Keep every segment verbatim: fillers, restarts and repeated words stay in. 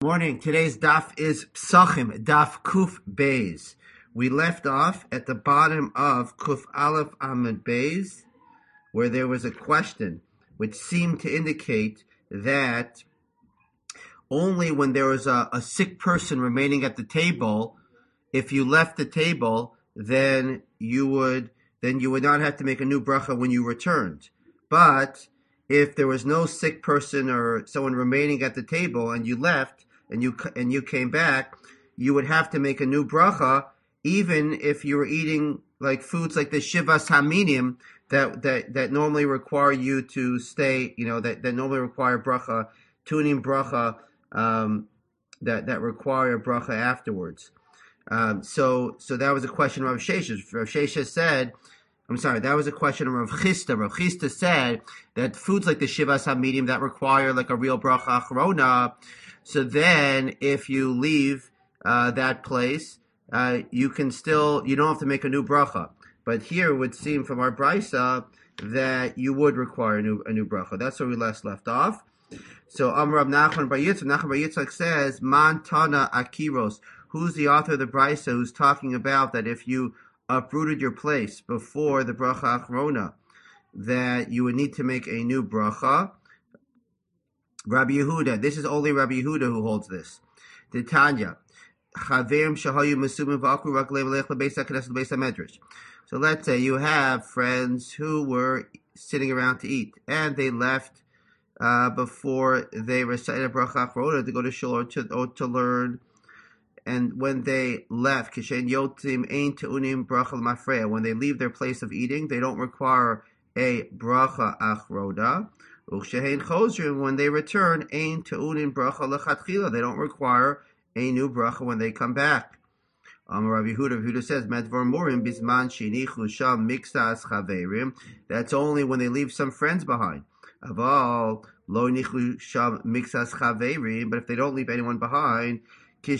Morning. Today's daf is Psachim, daf Kuf Beis. We left off at the bottom of Kuf Aleph Amud Beis, where there was a question which seemed to indicate that only when there was a, a sick person remaining at the table, if you left the table, then you would then you would not have to make a new bracha when you returned. But if there was no sick person or someone remaining at the table and you left and you and you came back, you would have to make a new bracha, even if you were eating like foods like the shivas haminim that that that normally require you to stay, you know, that, that normally require bracha, tuning bracha, um, that that require bracha afterwards. Um, so so that was a question of Rav Sheshes. Rav Sheshes said, I'm sorry, that was a question of Rav Chisda. Rav Chisda said that foods like the shivas hamidim that require like a real bracha achrona, so then if you leave uh, that place, uh, you can still, you don't have to make a new bracha. But here it would seem from our brisa that you would require a new a new bracha. That's where we last left off. So Amar Rav Nachman bar Yitzchak, Nachman bar Yitzchak says, Man Tana Akiros. Who's the author of the brisa who's talking about that if you uprooted your place before the bracha achrona, that you would need to make a new bracha? Rabbi Yehuda. This is only Rabbi Yehuda who holds this. The Tanya. So let's say you have friends who were sitting around to eat, and they left uh, before they recited bracha achrona to go to shul or to, or to learn. And when they left, when they leave their place of eating, they don't require a bracha achrona. When they return, they don't require a new bracha when they come back. Um, Rabbi Yehuda, Yehuda says, that's only when they leave some friends behind. But if they don't leave anyone behind, when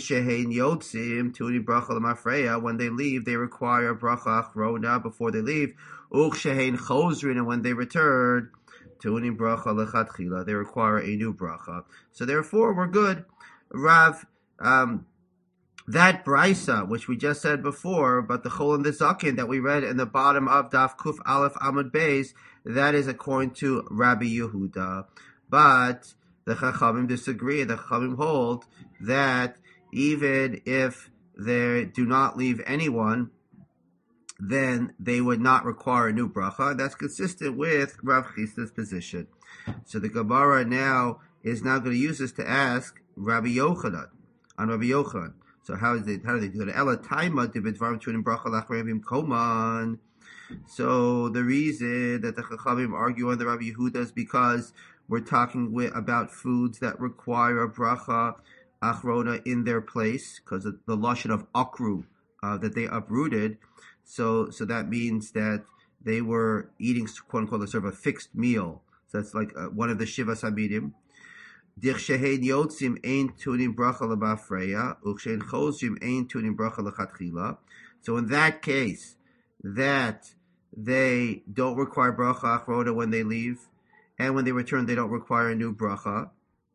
they leave, they require bracha achrona before they leave. And when they return, they require a new bracha. So therefore, we're good. Rav, um, that brisa, which we just said before, but the chol and the zaken that we read in the bottom of Daf Kuf Aleph Amud Beis, that is according to Rabbi Yehuda. But the Chachamim disagree. The Chachamim hold that even if they do not leave anyone, then they would not require a new bracha. That's consistent with Rav Chisda's position. So the Gemara now is now going to use this to ask Rabbi Yochanan on Rabbi Yochanan. So how is they how do they do it? Ela taima dibidvarim tunim bracha lachrevim koman. So the reason that the Chachamim argue on the Rabbi Yehuda is because we're talking with, about foods that require a bracha achrona in their place, because of the lashon of akru uh, that they uprooted. So, so that means that they were eating, quote unquote, a sort of a fixed meal. So that's like uh, one of the shivas hamidim. Dich shehein yotzim ein tunim bracha lebafreya, u'chein chozim ein tunim bracha lechatchila. So in that case, that they don't require bracha achrona when they leave, and when they return, they don't require a new bracha.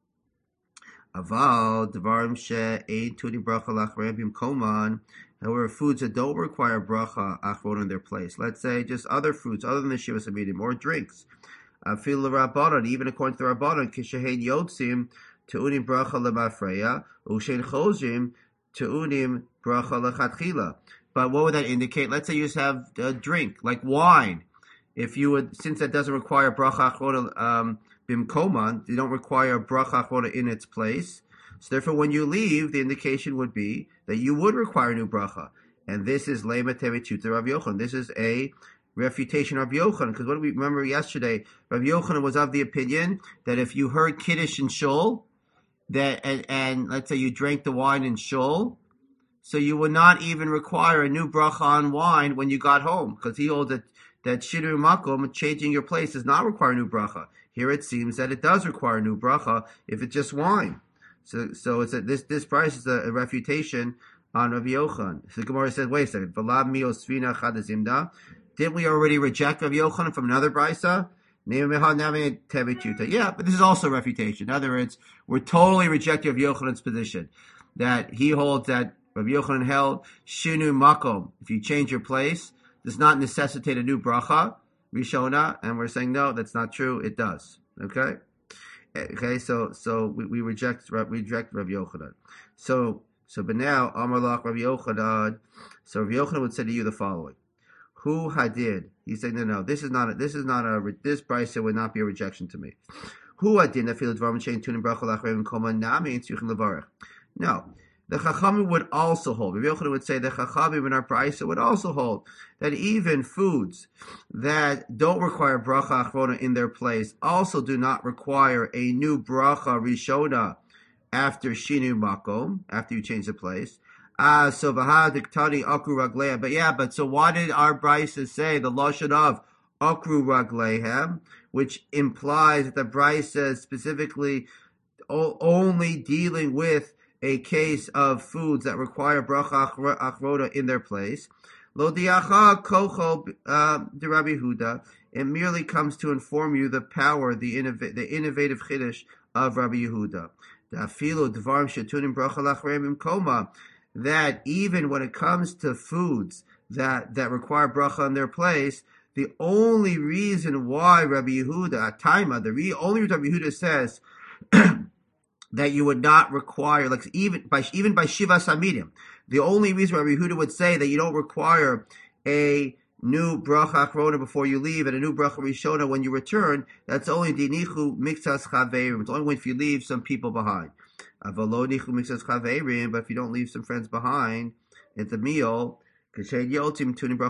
Aval dvarim she'ein tunim bracha lachrevim koman. However, foods that don't require bracha achrona in their place, let's say just other foods other than the shivas hamidim or drinks, afil rabbanon, even according to the rabbanon, kishehein yotzim tu'unim bracha lebafreya u'shein chozim tu'unim bracha lechatchila. But what would that indicate? Let's say you just have a drink like wine. If you would, since that doesn't require bracha achrona um, bimkoman, they don't require bracha achrona in its place. So therefore, when you leave, the indication would be that you would require a new bracha. And this is Lema Tevichut Rav Yochanan. This is a refutation of Rav Yochanan. Because what do we remember yesterday? Rav Yochanan was of the opinion that if you heard Kiddush in Shul, that and, and let's say you drank the wine in Shul, so you would not even require a new bracha on wine when you got home. Because he holds that, that Shinu Makom, changing your place, does not require a new bracha. Here it seems that it does require a new bracha if it's just wine. So, so it's a, this this price is a, a refutation on Rav Yochanan. So the Gemara said, "Wait a second, V'lab miosfina chadazimda." Didn't we already reject Rav Yochanan from another brisa Yeah, but this is also refutation. In other words, we're totally rejecting Rabbi Yochanan's position that he holds that Rabbi Yochanan held shinu makom. If you change your place, does not necessitate a new bracha, rishona, and we're saying no, that's not true. It does. Okay, okay. So so we, we reject we reject Rabbi Yochanan. So so but now Amar Lach Rabbi Yochanan. So Rabbi Yochanan would say to you the following. Who hadid? He's saying no, no. This is not. A, this is not a. This brisa would not be a rejection to me. Who hadid? I feel dvarim chain tunim bracha lachrevim koma nami and tzrichim levarech. No, the Chachamim would also hold. Rabbi Yochanan would say the Chachamim in our brisa would also hold that even foods that don't require bracha achrona in their place also do not require a new bracha rishona after shinu makom, after you change the place. Ah, uh, so v'hadiktani akru raglehem. But yeah, but so why did our brisa say the lashon of akru raglehem, which implies that the brisa is specifically o- only dealing with a case of foods that require bracha achrona in their place? Lo diacha kocho de Rabbi Yehuda. It merely comes to inform you the power, the innov- the innovative chiddush of Rabbi Yehuda. Da'afilu dvarim shetunim bracha lachrevim koma. That even when it comes to foods that, that require bracha in their place, the only reason why Rabbi Yehuda, Taima, the re, only reason Rabbi Yehuda says that you would not require, like even by even by Shiva Samidim, the only reason Rabbi Yehuda would say that you don't require a new bracha achrona before you leave and a new bracha rishona when you return, that's only dinichu mixas chaverim. It's only when if you leave some people behind. But if you don't leave some friends behind at the meal, but if you don't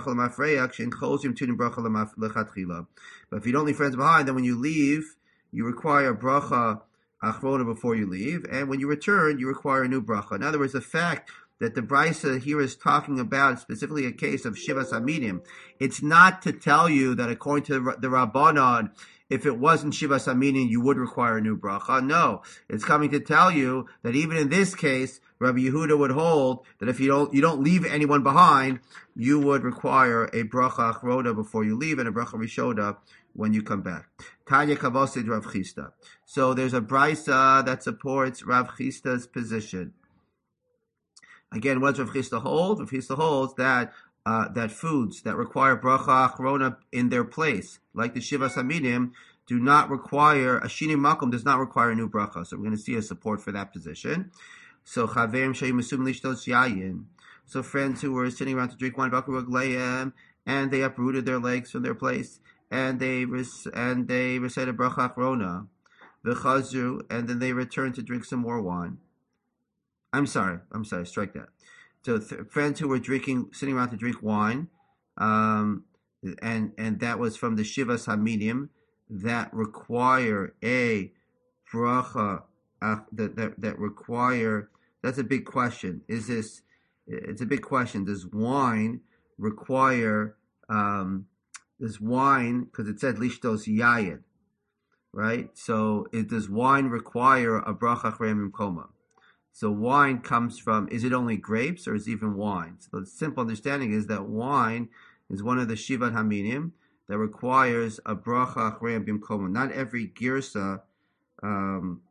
leave friends behind, then when you leave, you require bracha achrona before you leave, and when you return, you require a new bracha. In other words, the fact that the brisa here is talking about specifically a case of Shiva Samidim, it's not to tell you that according to the Rabbanon, if it wasn't Shiva Samidim, you would require a new bracha. No, it's coming to tell you that even in this case, Rabbi Yehuda would hold that if you don't you don't leave anyone behind, you would require a bracha achrona before you leave and a bracha rishona when you come back. Tanya Kavosid Rav Chisda. So there's a brisa that supports Rav Chisda's position. Again, what does Rav Chisda hold? Rav Chisda holds that Uh, that foods that require bracha achrona in their place, like the Shiva Samidim, do not require, a shini makom does not require a new bracha. So we're going to see a support for that position. So chaverim sheyim asum lishtos yayin. So friends who were sitting around to drink wine, baku ragleim, and they uprooted their legs from their place, and they res- and they recited bracha achrona, v'chazru, and then they returned to drink some more wine. I'm sorry, I'm sorry, strike that. So th- friends who were drinking, sitting around to drink wine, um, and and that was from the Shivas Hamidim that require a bracha uh, that, that that require. That's a big question. Is this? It's a big question. Does wine require? Um, does wine because it said lishtos yayin, right? So it, does wine require a bracha achrei koma? So wine comes from, is it only grapes or is it even wine? So the simple understanding is that wine is one of the Shivat Haminim that requires a bracha achrei bimkoma. Not every girsa. Um,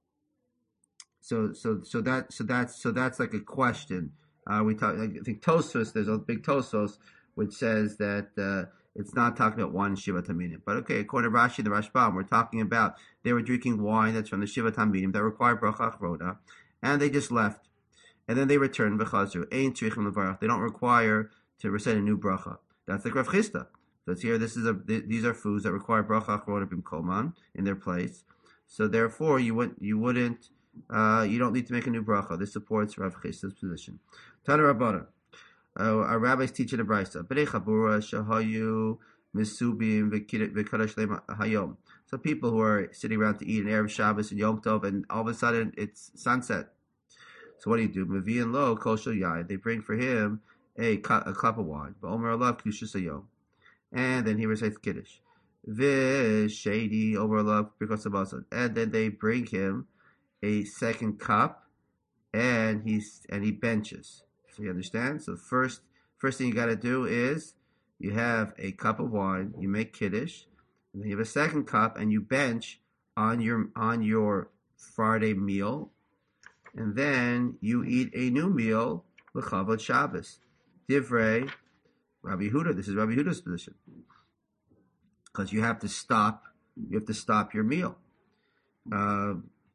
so so so that so that's so that's like a question. Uh, we talk. I think Tosfos. There's a big Tosfos which says that uh, it's not talking about one Shivat Haminim. But okay, according to Rashi, the Rashbam, we're talking about they were drinking wine that's from the Shivat Haminim that require bracha achrona. And they just left. And then they returned, v'chazru. Ein tzrichim levarach. They don't require to recite a new bracha. That's like Rav Chisda. So it's here, this is a, these are foods that require bracha achrona b'mkoman in their place. So therefore, you wouldn't, you wouldn't, uh, you don't need to make a new bracha. This supports Rav Chisda's position. Tana Rabbana. Uh, our rabbis teach in the brisa. B'nei chabura shahayu misubim v'kadosh leim hayom. So people who are sitting around to eat an Erev Shabbos and Yom Tov, and all of a sudden it's sunset. So what do you do? Mavi and lo kol shel yain. They bring for him a, cu- a cup of wine. But Omer alav kedushas hayom, and then he recites kiddush. V'shady Omer alav birkas hamazon, and then they bring him a second cup, and he's and he benches. So you understand? So the first first thing you got to do is you have a cup of wine. You make kiddush. And then you have a second cup, and you bench on your on your Friday meal, and then you eat a new meal l'chavod Shabbos. Divrei Rabbi Yehuda. This is Rabbi Yehuda's position, because you have to stop. You have to stop your meal. Uh,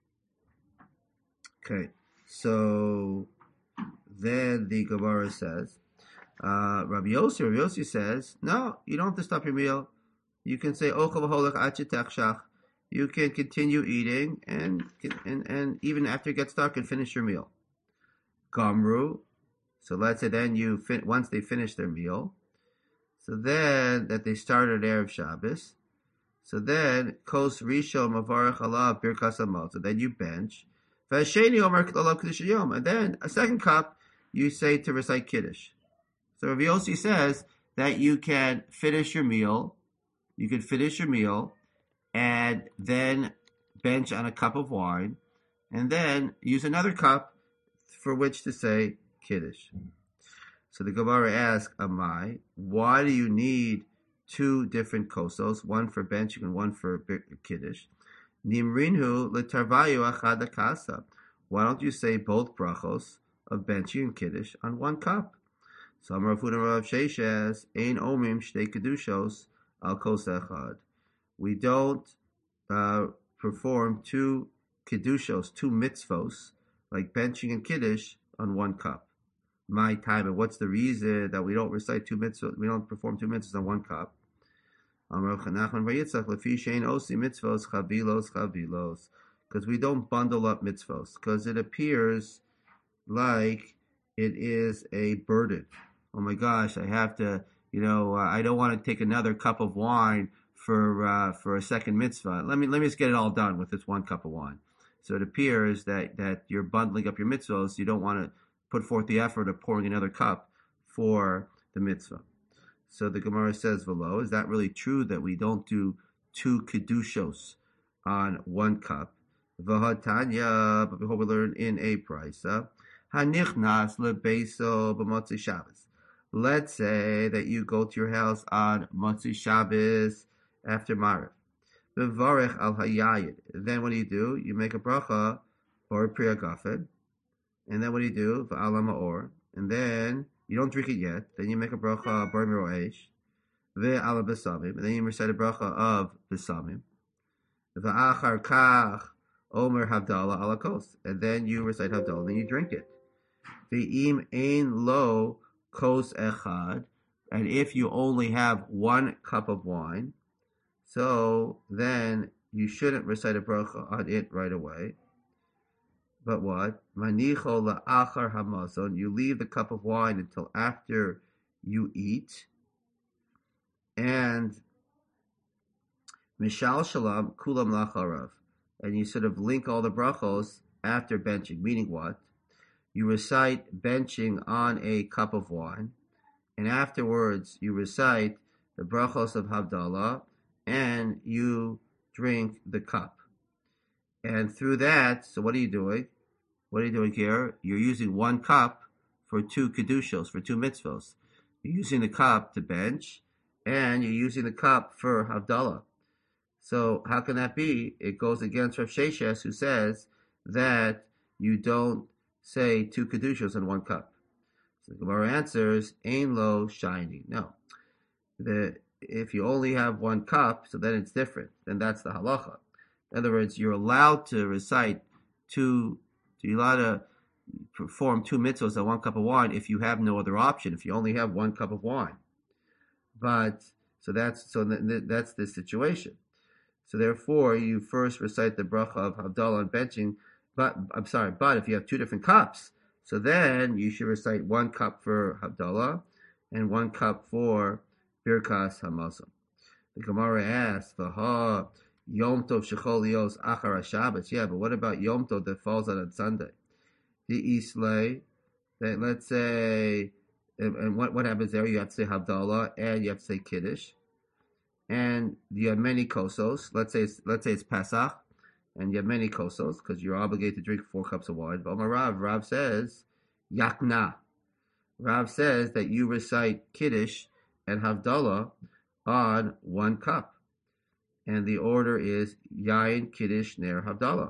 okay, so then the Gemara says, uh, Rabbi Yossi. Rabbi Yossi says, no, you don't have to stop your meal. You can say ochel v'holech ad shetechshach. You can continue eating, and and and even after it gets dark, and finish your meal. Gamru. So let's say then you fin- once they finish their meal, so then that they started Erev Shabbos, so then kos rishon mavarech alav birkas hamazon. So then you bench, v'hasheni omer alav kiddush hayom, and then a second cup you say to recite kiddush. So Rav Yossi says that you can finish your meal, you can finish your meal, and then bench on a cup of wine, and then use another cup for which to say Kiddush. So the Gemara asks, Amai, why do you need two different kosos, one for benching and one for Kiddush? Nimrinhu letarvayu achad akasa. Why don't you say both brachos of benching and Kiddush on one cup? So Amar Rav Rav Sheshes, Ein omim shtei kedushos al kos echad. We don't uh, perform two kiddushos, two mitzvos, like benching and kiddush, on one cup. My time, and what's the reason that we don't recite two mitzvos, we don't perform two mitzvos on one cup? Because we don't bundle up mitzvos, because it appears like it is a burden. Oh my gosh, I have to, you know, uh, I don't want to take another cup of wine for uh, for a second mitzvah. Let me let me just get it all done with this one cup of wine. So it appears that, that you're bundling up your mitzvahs. You don't want to put forth the effort of pouring another cup for the mitzvah. So the Gemara says, "Velo, is that really true that we don't do two kedushos on one cup?" V'hatanya, but behold, we learn in a brisa, hanichnas lebeiso b'motzei Shabbos. Let's say that you go to your house on Motzei Shabbos after Mariv. V'varech al hayayid. Then what do you do? You make a bracha or a priya gafen. And then what do you do? V'ala ma'or. And then you don't drink it yet. Then you make a bracha bar miroesh. V'ala besamim. And then you recite a bracha of besamim. V'achar kach omer havdalah ala kos. And then you recite havdalah. And then you drink it. V'im ein lo kos echad. And if you only have one cup of wine, so then you shouldn't recite a bracha on it right away. But what? Manicho la'achar hamazon. You leave the cup of wine until after you eat. And mishal shalom kulam lacharav. And you sort of link all the brachos after benching. Meaning what? You recite benching on a cup of wine. And afterwards you recite the brachos of Havdalah. And you drink the cup. And through that, so what are you doing? What are you doing here? You're using one cup for two kedushos, for two mitzvos. You're using the cup to bench, and you're using the cup for Havdalah. So how can that be? It goes against Rav Sheshes, who says that you don't say two kedushos in one cup. So the Gemara answers, Ein lo shiny. No. The If you only have one cup, so then it's different. Then that's the halacha. In other words, you're allowed to recite two, you're allowed to perform two mitzvahs on one cup of wine if you have no other option, if you only have one cup of wine. But, so that's, so th- that's the situation. So therefore, you first recite the bracha of Havdalah and benching, but, I'm sorry, but if you have two different cups, so then you should recite one cup for Havdalah and one cup for Birkas Hamazon. The Gemara asks, "V'ha Yom Tov shechol lios achar Shabbos." Yeah, but what about Yom Tov that falls out on Sunday? The Islay, that let's say, and, and what, what happens there? You have to say Havdalah and you have to say Kiddush, and you have many kosos. Let's say it's, let's say it's Pesach, and you have many kosos because you're obligated to drink four cups of wine. But Rav, Rav says Yakna. Rav says that you recite Kiddush and Havdalah on one cup. and the order is Yain, Kiddush, Ner, Havdalah.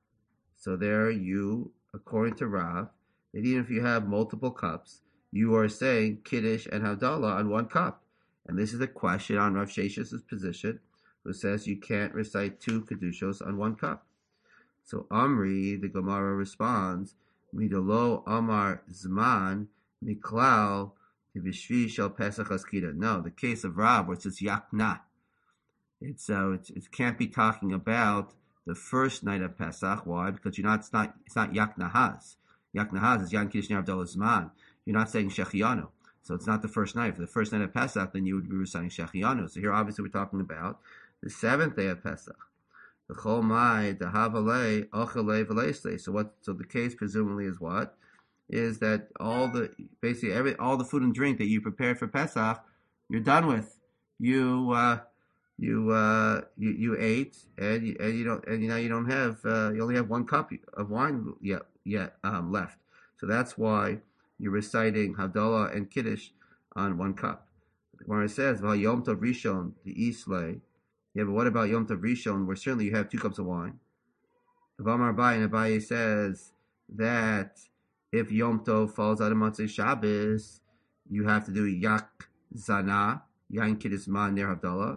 So there you, according to Rav, that even if you have multiple cups, you are saying Kiddush and Havdalah on one cup. And this is a question on Rav Shesh's position, who says you can't recite two Kedushos on one cup. So Amri, the Gemara responds, Midolo Amar Zman, Miklal, Vishvi Shel Pesach Askita. No, the case of Rav, where it says Yakna. It's, uh, it's, it can't be talking about the first night of Pesach. Why? Because you're not, it's not, it's not Yak Nahaz. Yak Nahaz is Yan Kiddush Ner Havdalah Zman. You're not saying Shechianu. So it's not the first night. For the first night of Pesach, then you would be reciting Shechianu. So here, obviously, we're talking about the seventh day of Pesach. The Chol Mai, the Havalei, Ochelei, Veleslei. So what? So the case presumably is what? Is that all the basically every all the food and drink that you prepared for Pesach, you're done with. You. Uh, You uh you, you ate and you, and you don't and now you don't have uh, you only have one cup of wine yet yet um, left. So that's why you're reciting Havdalah and Kiddush on one cup. The Gemara says, "Well, Yom Tov Rishon the Islay." Yeah, but what about Yom Tov Rishon, where certainly you have two cups of wine? Vamar Abaye, and Abaye says that if Yom Tov falls out of Motzei Shabbos, you have to do Yak Zana, Yain Kiddush Man Ner Havdalah.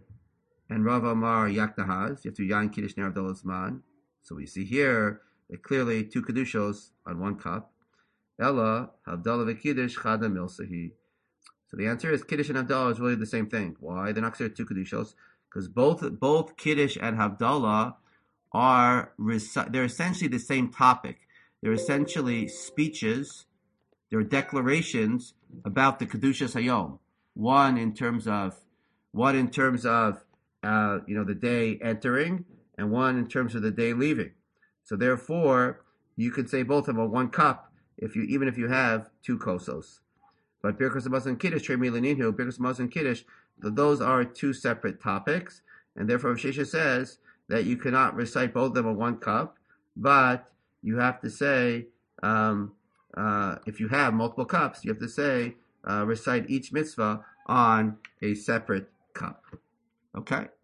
And Rav Amar Yak Nahaz, you have to Yain Kiddush Ner Havdalah Zman. So we see here that clearly two Kedushos on one cup. Ella, Havdalah v'Kiddush Chada Milsahi. So the answer is Kiddush and Havdalah is really the same thing. Why? They're not considered two Kedushos. Because both both Kiddush and Havdalah are, they're essentially the same topic. They're essentially speeches, they're declarations about the Kedushas Hayom. One in terms of, one in terms of, Uh, you know, the day entering, and one in terms of the day leaving. So therefore, you could say both of them on one cup, if you even if you have two kosos. But Birkas Hamazon and Kiddush, Trei Milaninhu, Birkas Hamazon and Kiddush, those are two separate topics, and therefore Rav Shesha says that you cannot recite both of them on one cup, but you have to say, um, uh, if you have multiple cups, you have to say, uh, recite each mitzvah on a separate cup. Okay?